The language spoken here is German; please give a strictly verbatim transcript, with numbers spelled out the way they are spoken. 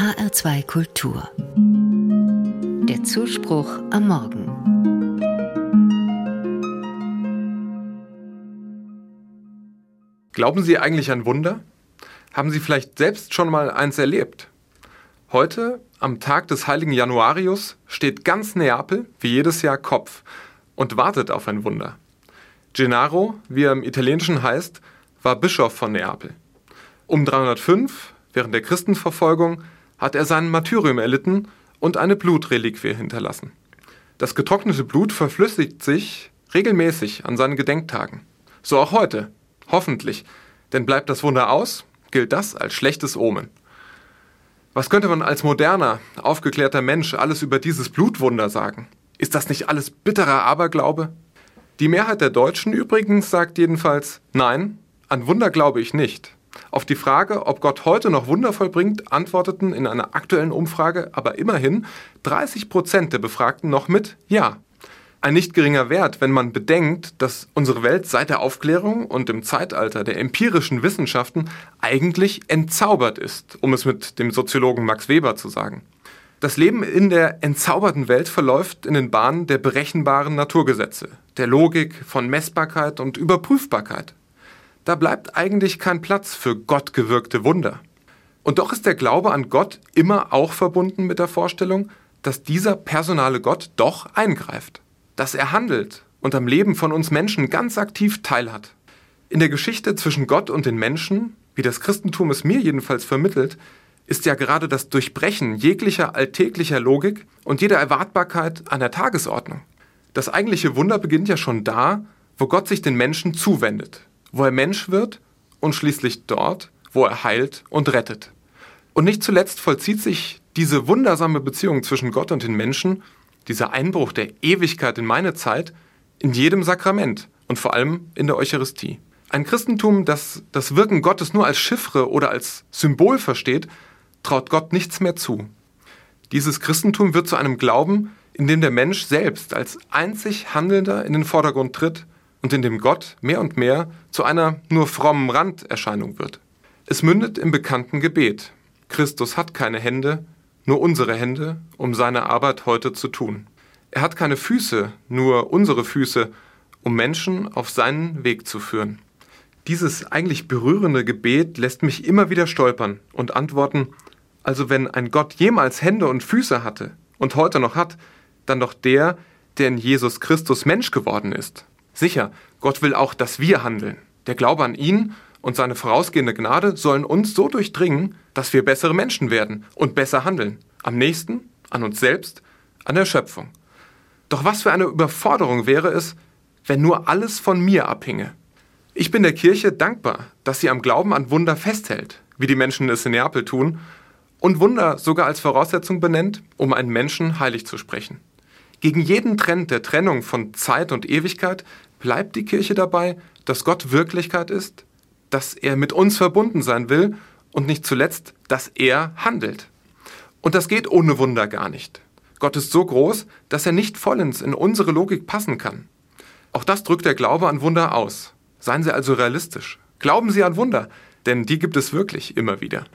H R zwei Kultur. Der Zuspruch am Morgen. Glauben Sie eigentlich an Wunder? Haben Sie vielleicht selbst schon mal eins erlebt? Heute, am Tag des heiligen Januarius, steht ganz Neapel, wie jedes Jahr, Kopf und wartet auf ein Wunder. Gennaro, wie er im Italienischen heißt, war Bischof von Neapel. Um dreihundertfünf, während der Christenverfolgung, hat er sein Martyrium erlitten und eine Blutreliquie hinterlassen. Das getrocknete Blut verflüssigt sich regelmäßig an seinen Gedenktagen. So auch heute, hoffentlich, denn bleibt das Wunder aus, gilt das als schlechtes Omen. Was könnte man als moderner, aufgeklärter Mensch alles über dieses Blutwunder sagen? Ist das nicht alles bitterer Aberglaube? Die Mehrheit der Deutschen übrigens sagt jedenfalls, nein, an Wunder glaube ich nicht. Auf die Frage, ob Gott heute noch Wunder vollbringt, antworteten in einer aktuellen Umfrage aber immerhin dreißig Prozent der Befragten noch mit Ja. Ein nicht geringer Wert, wenn man bedenkt, dass unsere Welt seit der Aufklärung und im Zeitalter der empirischen Wissenschaften eigentlich entzaubert ist, um es mit dem Soziologen Max Weber zu sagen. Das Leben in der entzauberten Welt verläuft in den Bahnen der berechenbaren Naturgesetze, der Logik von Messbarkeit und Überprüfbarkeit. Da bleibt eigentlich kein Platz für gottgewirkte Wunder. Und doch ist der Glaube an Gott immer auch verbunden mit der Vorstellung, dass dieser personale Gott doch eingreift, dass er handelt und am Leben von uns Menschen ganz aktiv teilhat. In der Geschichte zwischen Gott und den Menschen, wie das Christentum es mir jedenfalls vermittelt, ist ja gerade das Durchbrechen jeglicher alltäglicher Logik und jeder Erwartbarkeit an der Tagesordnung. Das eigentliche Wunder beginnt ja schon da, wo Gott sich den Menschen zuwendet, wo er Mensch wird und schließlich dort, wo er heilt und rettet. Und nicht zuletzt vollzieht sich diese wundersame Beziehung zwischen Gott und den Menschen, dieser Einbruch der Ewigkeit in meine Zeit, in jedem Sakrament und vor allem in der Eucharistie. Ein Christentum, das das Wirken Gottes nur als Chiffre oder als Symbol versteht, traut Gott nichts mehr zu. Dieses Christentum wird zu einem Glauben, in dem der Mensch selbst als einzig Handelnder in den Vordergrund tritt und in dem Gott mehr und mehr zu einer nur frommen Randerscheinung wird. Es mündet im bekannten Gebet: Christus hat keine Hände, nur unsere Hände, um seine Arbeit heute zu tun. Er hat keine Füße, nur unsere Füße, um Menschen auf seinen Weg zu führen. Dieses eigentlich berührende Gebet lässt mich immer wieder stolpern und antworten: Also wenn ein Gott jemals Hände und Füße hatte und heute noch hat, dann doch der, der in Jesus Christus Mensch geworden ist. Sicher, Gott will auch, dass wir handeln. Der Glaube an ihn und seine vorausgehende Gnade sollen uns so durchdringen, dass wir bessere Menschen werden und besser handeln. Am nächsten, an uns selbst, an der Schöpfung. Doch was für eine Überforderung wäre es, wenn nur alles von mir abhinge. Ich bin der Kirche dankbar, dass sie am Glauben an Wunder festhält, wie die Menschen es in Neapel tun, und Wunder sogar als Voraussetzung benennt, um einen Menschen heilig zu sprechen. Gegen jeden Trend der Trennung von Zeit und Ewigkeit bleibt die Kirche dabei, dass Gott Wirklichkeit ist, dass er mit uns verbunden sein will und nicht zuletzt, dass er handelt. Und das geht ohne Wunder gar nicht. Gott ist so groß, dass er nicht vollends in unsere Logik passen kann. Auch das drückt der Glaube an Wunder aus. Seien Sie also realistisch. Glauben Sie an Wunder, denn die gibt es wirklich immer wieder.